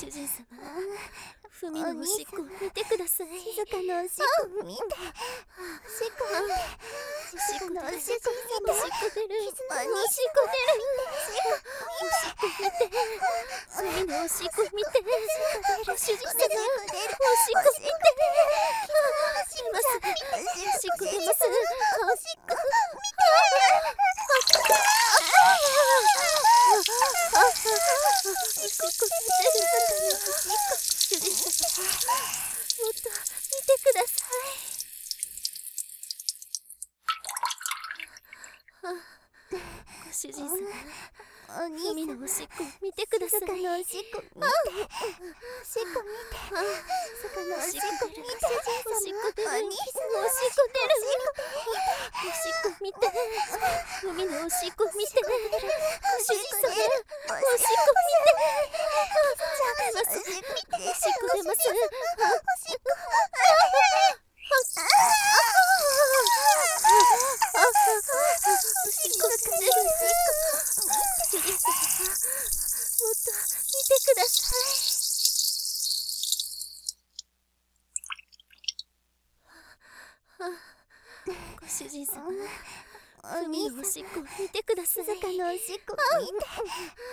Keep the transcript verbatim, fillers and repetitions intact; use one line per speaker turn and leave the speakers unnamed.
主人様、ふみのおしっこを見てください。
静かのおしっこ見て、おしっこ見て、静かのおしっこ見て、おしっこ出る、おしっこ出る、おしっこ見て、ふみのおしっこ見て、ご主人様、おしっこ見て、出ます、おしっこ出ます、おしっこ見て、おしっこ出る、主人様、もっと見てください。
ご主人様、
お兄
ふみのおしっこを見てください。
静かのおしっこ見て、おしっこ見て、静かのおしっこ見て、
おしっこ出る、
お兄さんの
おしっこ出る、おしっこ見て、ふみのおしっこ見て、ご主人様、おしっこ見て、出ます、おしっこ出ます、おしっこ、おしっこが出る、主人様、もっと見てください。ご主人様、ふみのおしっこを見てください。
静かのおしっこ見て、